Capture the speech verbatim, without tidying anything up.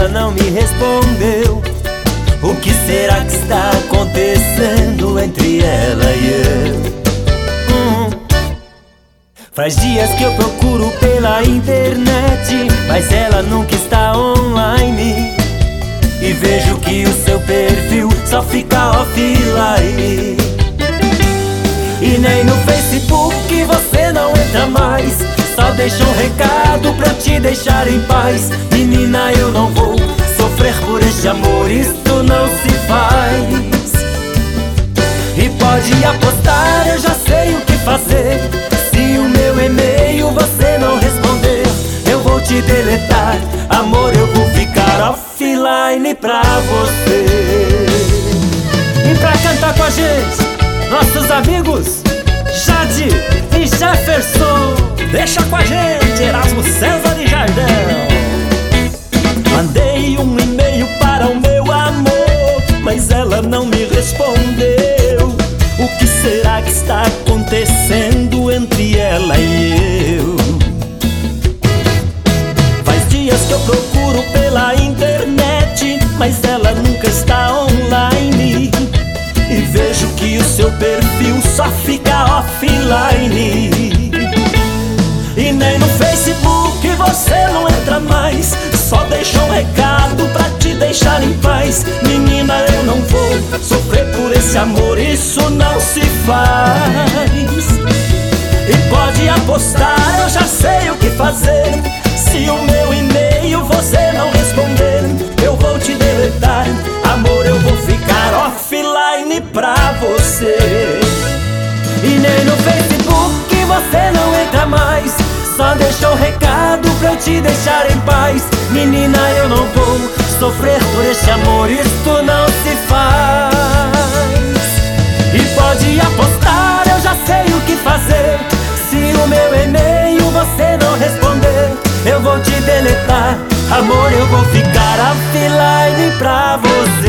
ela não me respondeu. O que será que está acontecendo entre ela e eu? Hum. Faz dias que eu procuro pela internet, mas ela nunca está online. E vejo que o seu perfil só fica offline. E nem no Facebook você não entra mais, só deixa um recado pra te deixar em paz. Menina, eu não vou sofrer por este amor, isto não se faz. E pode apostar, eu já sei o que fazer. Se o meu e-mail você não responder, eu vou te deletar. Amor, eu vou ficar offline pra você. E pra cantar com a gente, nossos amigos Jade e Jefferson. Deixa com a gente, Erasmo César e Jardel. Mandei um e-mail para o meu amor, mas ela não me respondeu. O que será que está acontecendo entre ela e eu? Faz dias que eu procuro pela internet, mas ela nunca está online. E vejo que o seu perfil só fica offline. E nem no Facebook você não entra mais, só deixa um recado pra te deixar em paz. Menina, eu não vou sofrer por esse amor, isso não se faz. E pode apostar, eu já sei o que fazer. Se o meu e-mail você não responder, eu vou te deletar. Amor, eu vou ficar offline pra você. E nem no Facebook você não entra mais, só deixa um recado pra eu te deixar em paz. Menina, eu não vou sofrer por este amor, isto não se faz. E pode apostar, eu já sei o que fazer. Se o meu e-mail você não responder, eu vou te deletar. Amor, eu vou ficar offline pra você.